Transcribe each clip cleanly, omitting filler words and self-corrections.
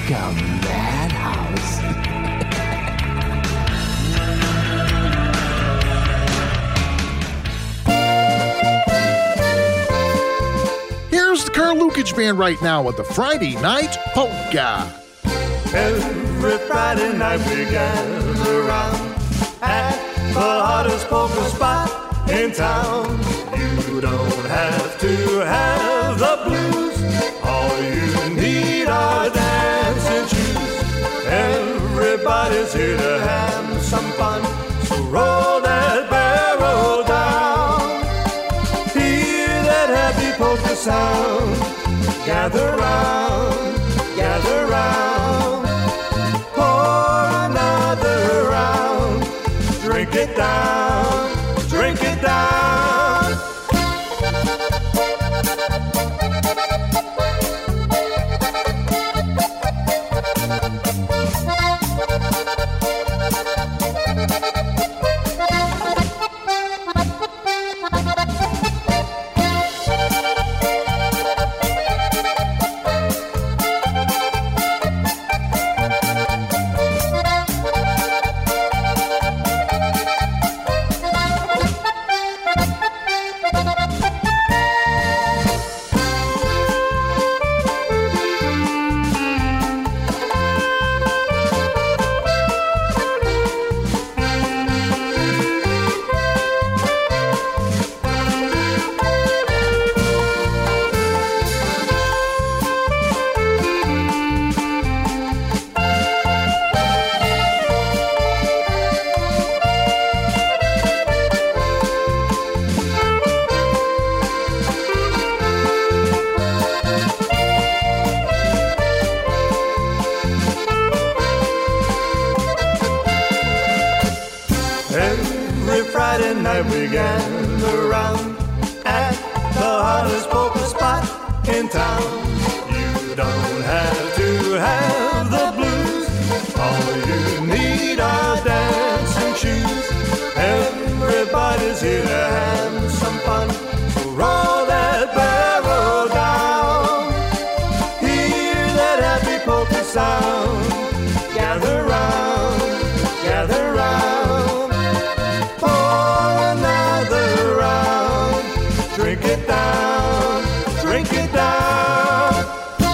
a madhouse. Here's the Carl Lukic Band right now with the Friday Night Polka. Every Friday night we gather around at the hottest polka spot in town. You don't have to have the blues. All you need are dancing shoes. Everybody's here to have some fun. So roll that barrel down. Hear that happy polka sound. Gather round, gather round. Pour another round. Drink it down, drink it down. Every Friday night we gather around at the hottest polka spot in town. You don't have to have the blues. All you need are dancing shoes. Everybody's here to have some fun. So roll that barrel down. Hear that happy polka sound. Gather round, gather round. Drink it down, drink it down.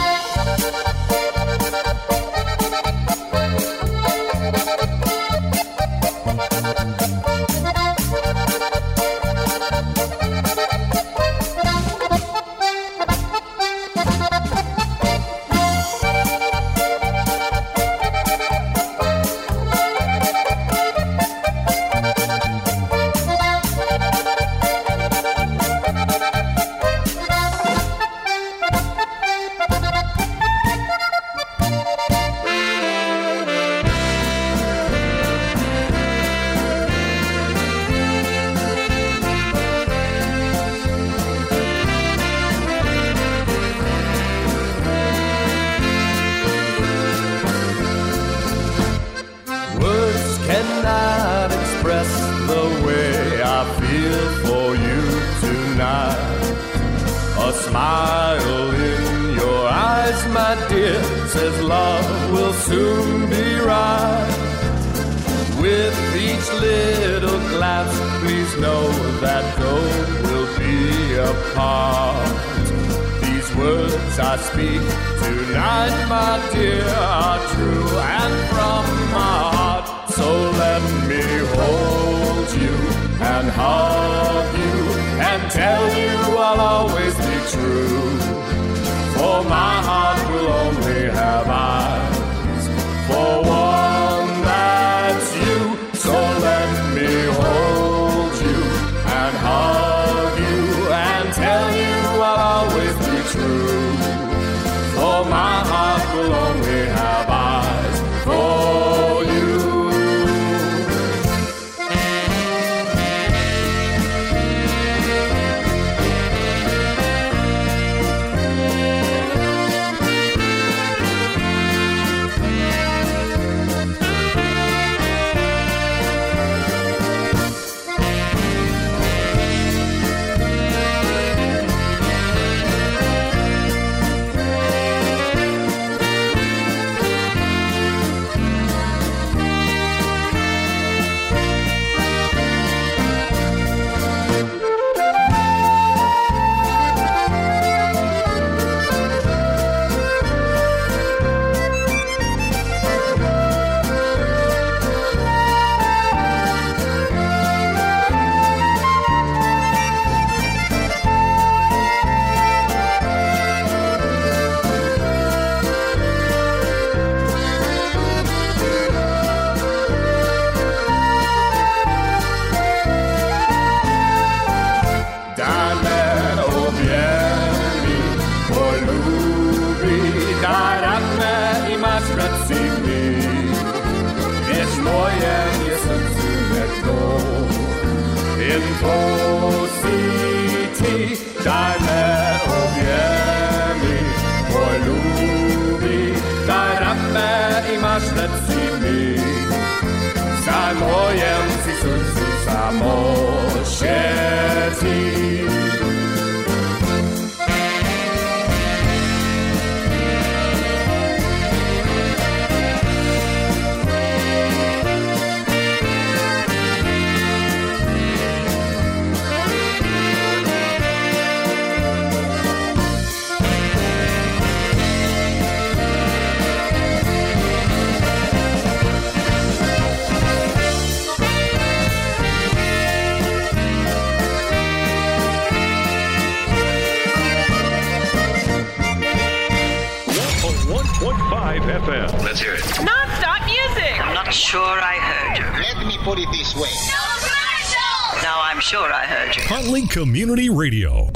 Cannot express the way I feel for you tonight. A smile in your eyes, my dear, says love will soon be right. With each little glance, please know that though we'll be apart, these words I speak tonight, my dear, are true and from my heart. So let me hold you and hug you and tell you I'll always be true. For my heart will only have eyes for one that's you. So let me hold you and hug you and tell you I'll always be true. For my heart will only have eyes for you. Mexico City, daj me objemy, polubi, daj ramę i masz lepszy mi. Za mojem si srdcu samo świeci. FM. Let's hear it. Non-stop music. I'm not sure I heard you. Let me put it this way. No commercial. Now I'm sure I heard you. Huntley Community Radio.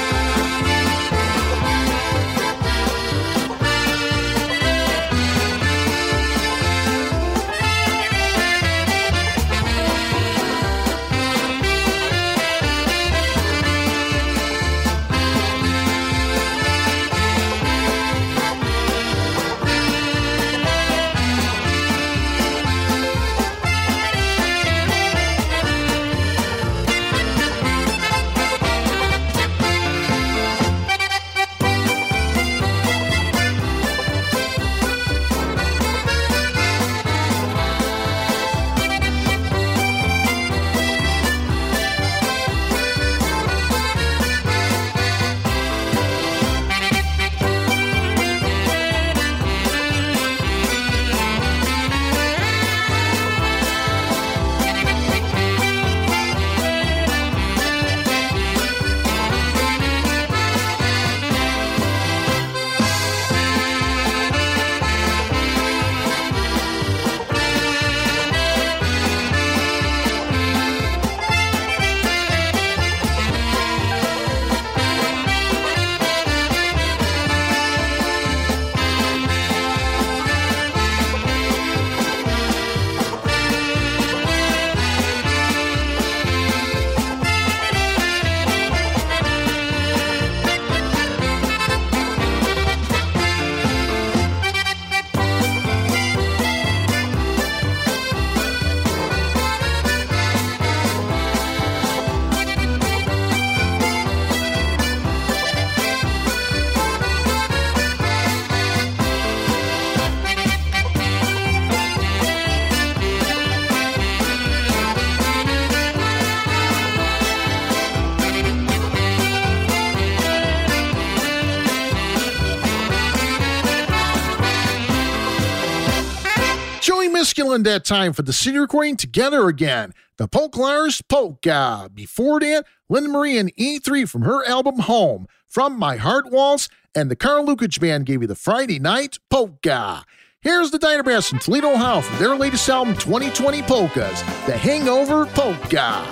Misculin that time for the city recording together again. The Polklars Polka. Before that, Linda Marie and E3 from her album Home. From My Heart Waltz, and the Carl Lukic Band gave you the Friday Night Polka. Here's the Dynabrass from Toledo, Ohio from their latest album 2020 Polkas, The Hangover Polka.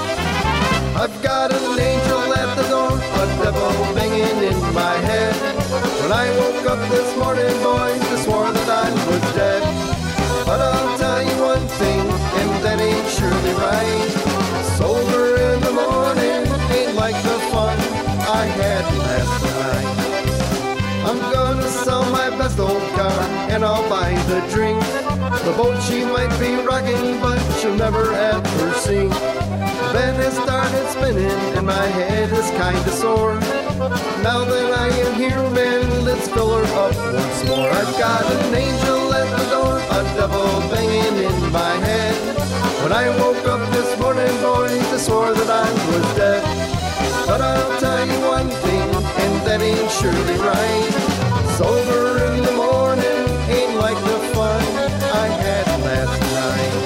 I've got an angel at the door, a devil banging in my head. When I woke up this morning, boys, I swore that I was dead. But I'll tell you one thing, and that ain't surely right. Sober in the morning ain't like the fun I had last night. I'm gonna sell my best old car, and I'll buy the drink. The boat she might be rocking, but she'll never ever sink. The bed has started spinning, and my head is kinda sore. Now that I am here, man, let's fill her up once more. I've got an angel at the door, a devil banging in my head. When I woke up this morning, boys, I swore that I was dead. But I'll tell you one thing, and that ain't surely right. Sober in the morning ain't like the fun I had last night.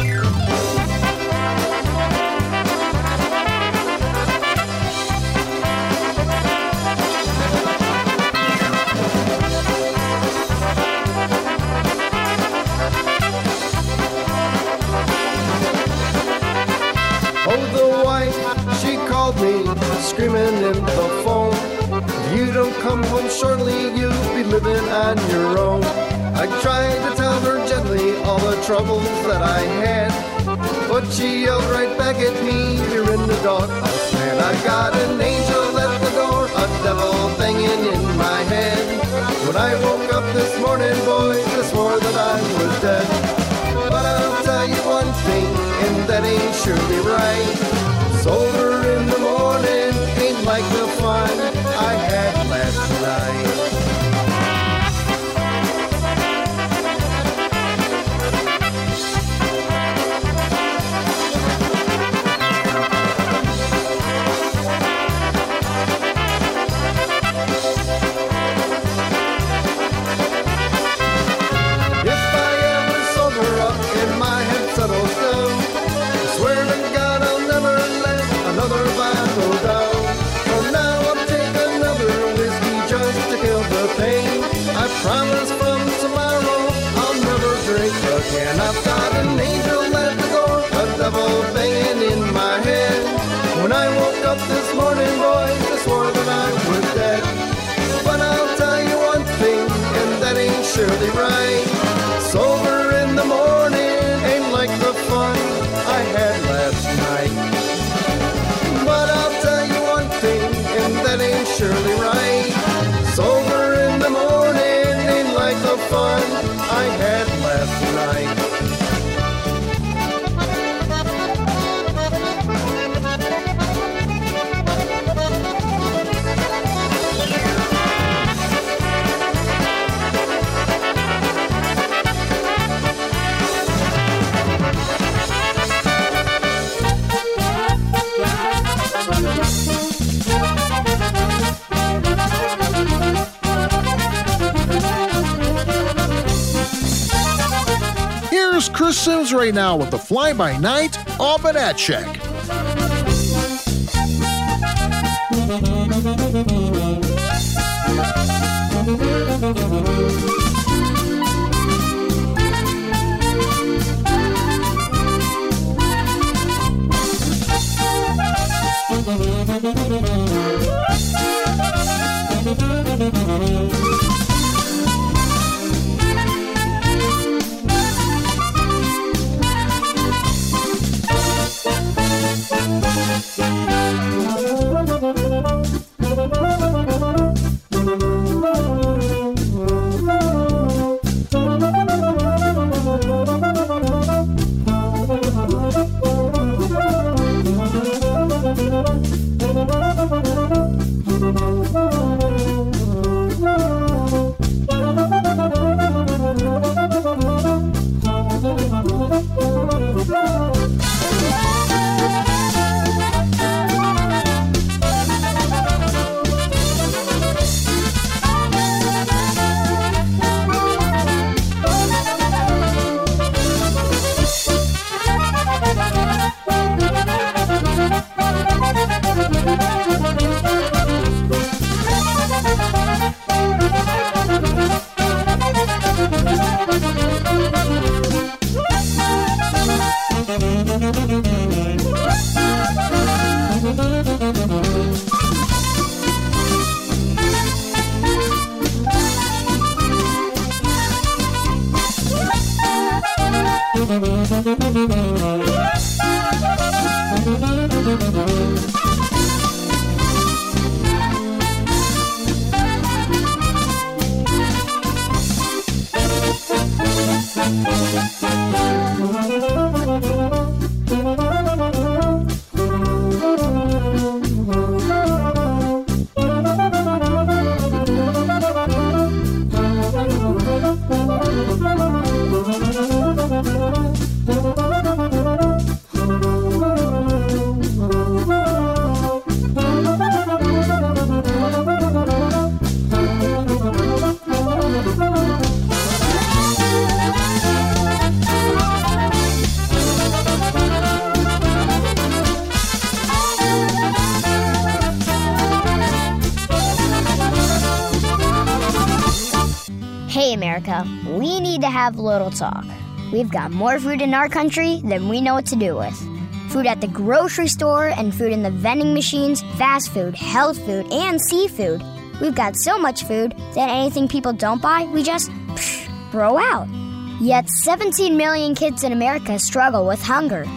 Oh, the wife, she called me, screaming in the phone. If you don't come home shortly, you'll be living on your own. I tried to tell her gently all the troubles that I had, but but she yelled right back at me, you're in the doghouse, man. I got an angel at the door, a devil banging in my head. When I woke up this morning, boys, I swore that I was dead. But I'll tell you one thing, and that ain't surely right. Sober in the morning ain't like the fun I had last night. Promise from tomorrow I'll never drink again. I've got an angel at the door, a devil banging in my head. When I woke up this morning, boys, I swore that I was dead. But I'll tell you one thing, and that ain't surely right. Sober in the morning ain't like the fun I had last night. But I'll tell you one thing, and that ain't surely right. Sober in the morning like the fun I had last night. Chris Sims right now with the fly-by-night Almanac Check. Hey, America, we need to have a little talk. We've got more food in our country than we know what to do with. Food at the grocery store and food in the vending machines, fast food, health food, and seafood. We've got so much food that anything people don't buy, we just throw out. Yet 17 million kids in America struggle with hunger.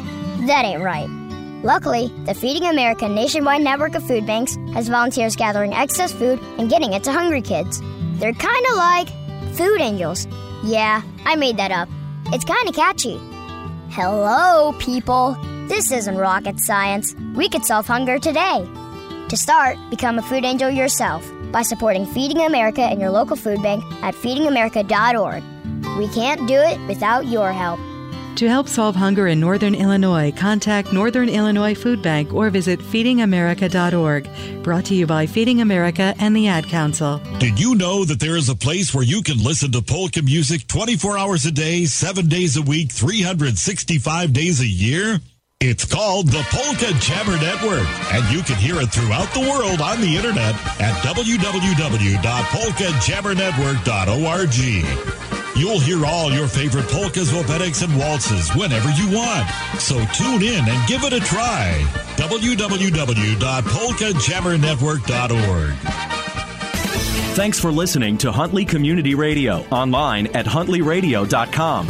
That ain't right. Luckily, the Feeding America nationwide network of food banks has volunteers gathering excess food and getting it to hungry kids. They're kind of like food angels. Yeah, I made that up. It's kind of catchy. Hello, people. This isn't rocket science. We could solve hunger today. To start, become a food angel yourself by supporting Feeding America and your local food bank at feedingamerica.org. We can't do it without your help. To help solve hunger in Northern Illinois, contact Northern Illinois Food Bank or visit feedingamerica.org. Brought to you by Feeding America and the Ad Council. Did you know that there is a place where you can listen to polka music 24 hours a day, 7 days a week, 365 days a year? It's called the Polka Jammer Network, and you can hear it throughout the world on the internet at www.polkajammernetwork.org. You'll hear all your favorite polkas, wobeniks, and waltzes whenever you want. So tune in and give it a try. www.polkajammernetwork.org. Thanks for listening to Huntley Community Radio, online at huntleyradio.com.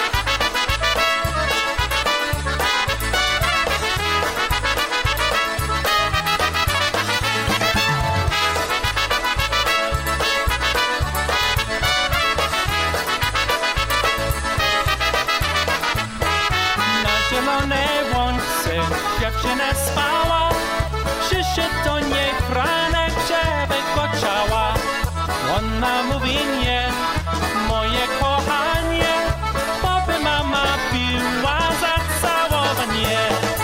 Dziewczynę spała, przyszedł do niej Franek, żeby koczała. Ona mówi nie, moje kochanie, bo by mama biła za całowanie.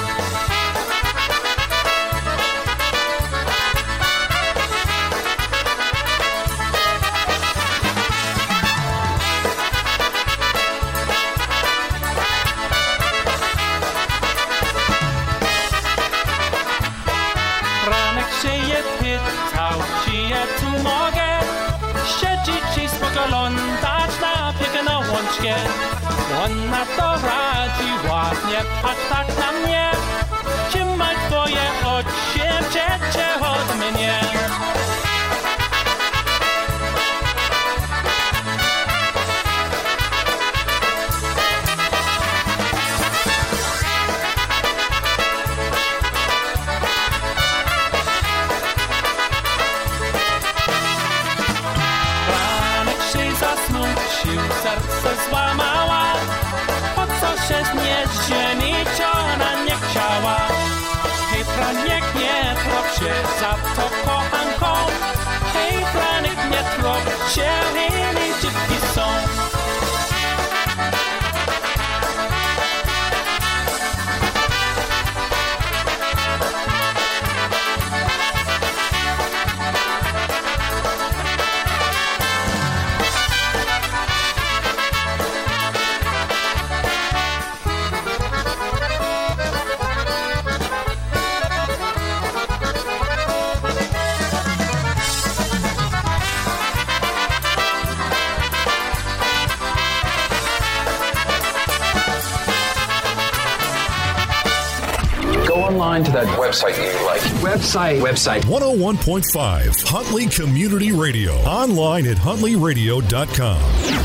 Tu mogę siedzieć i spoglądać na piękną łączkę. Ona to radzi ładnie, patrz tak na mnie. Trzymaj twoje oczy przecie od mnie. Serce złamała, po co się z nie żenić, ona nie chciała. Hej, Franek, nie trop się za to kochanką. Hej, Franek, nie trop się, inni dziewki są. Online to that website you like. Website. 101.5 Huntley Community Radio. Online at huntleyradio.com.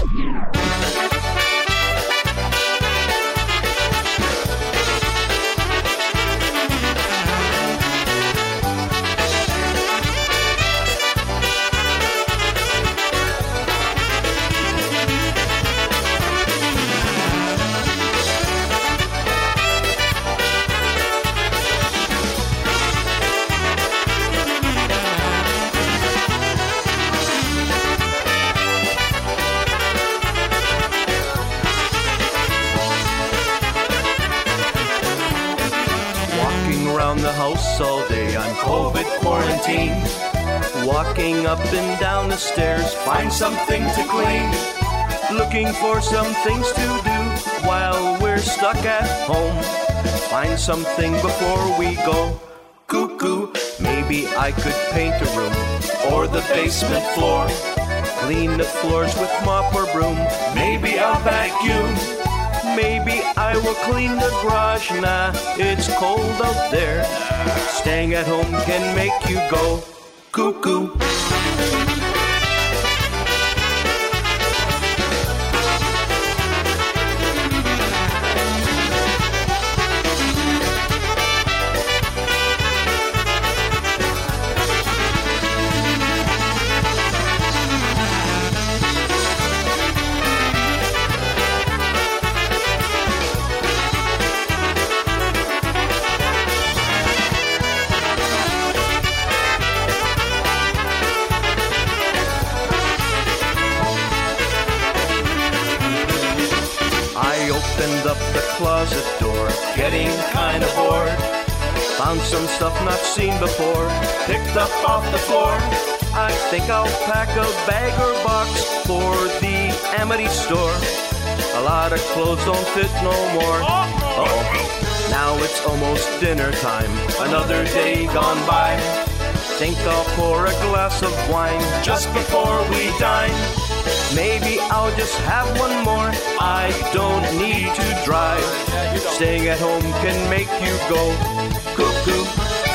All day on COVID quarantine, walking up and down the stairs, find something to clean, looking for some things to do while we're stuck at home, find something before we go cuckoo. Maybe I could paint a room or the basement floor, clean the floors with mop or broom, maybe I'll vacuum. Maybe I will clean the garage. Nah, it's cold out there. Staying at home can make you go cuckoo. closet door, getting kinda bored. Found some stuff not seen before, picked up off the floor. I think I'll pack a bag or box for the Amity store. A lot of clothes don't fit no more. Uh-oh. Now it's almost dinner time, another day gone by. Think I'll pour a glass of wine just before we dine. Maybe I'll just have one more, I don't need to drive. Staying at home can make you go cuckoo.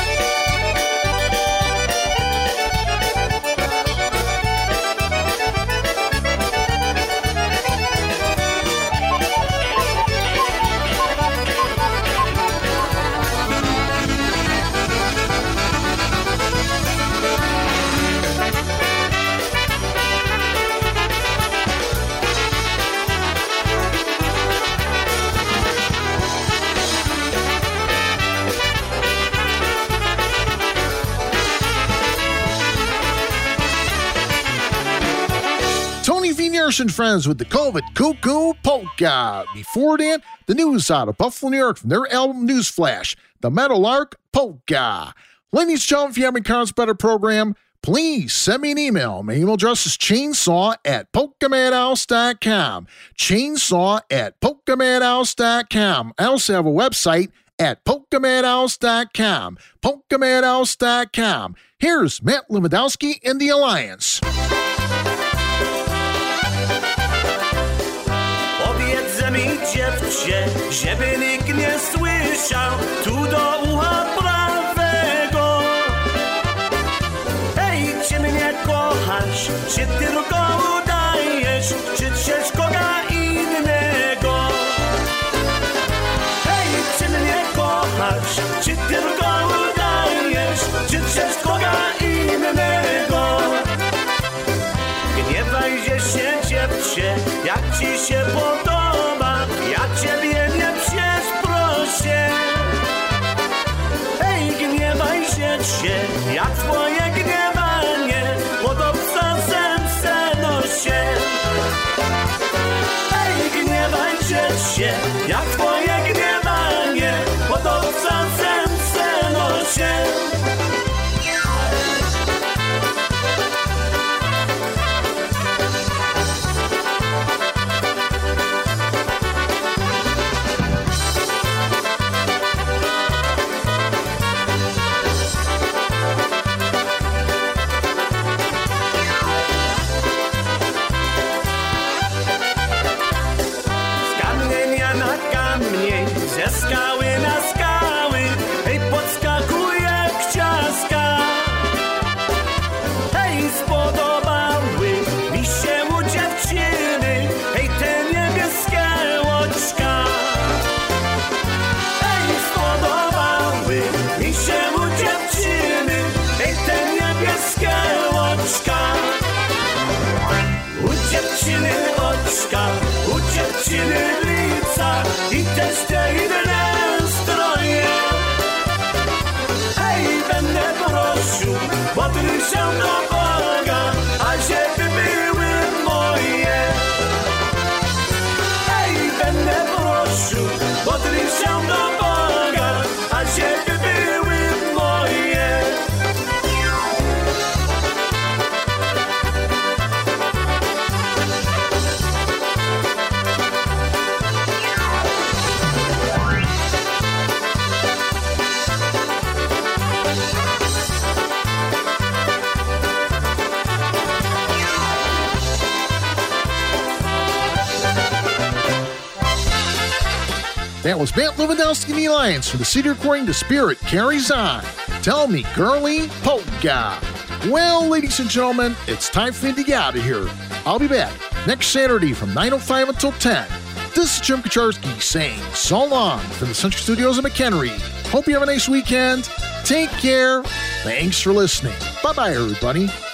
And friends with the COVID Cuckoo Polka. Before that, the news out of Buffalo, New York from their album Newsflash, the Meadowlark Polka. Ladies and gentlemen, if you have any comments about our program, please send me an email. My email address is chainsaw@polkamadhouse.com. Chainsaw@polkamadhouse.com. I also have a website at polkamadhouse.com. Polkamadhouse.com. Here's Matt Lewandowski and the Alliance. Dziewczę, żeby nikt nie słyszał, tu do ucha prawego. Hej, czy mnie kochasz, czy tylko udajesz, czy chcesz koga innego? Hej, czy mnie kochasz, czy tylko udajesz, czy chcesz koga innego? Gniewaj się, dziewczę, jak ci się podoba. Ja ciebie nie przeproszę. Hej, gniewaj się, jak twoje gniewanie pod obcasem se nosie. Hej, gniewaj się, jak twoje gniewanie pod obcasem se nosie. Ze skały na skały, hej, podskakuje kciaska. Hej, spodobały mi się u dziewczyny, hej, te niebieskie łoczka. Hej, spodobały mi się u dziewczyny, hej, te niebieskie łoczka. U dziewczyny oczka, u dziewczyny lica i też te inne stroje. Hej, będę prosił, modl się do Boga, a żeby były moje. Hej, będę prosił, modl się do Boga, a żeby były moje. That was Matt Lewandowski and the Alliance from the CD recording The Spirit Carries On. Tell me, girly polka. Well, ladies and gentlemen, it's time for me to get out of here. I'll be back next Saturday from 9:05 until 10. This is Jim Kacharski saying so long from the Century Studios in McHenry. Hope you have a nice weekend. Take care. Thanks for listening. Bye-bye, everybody.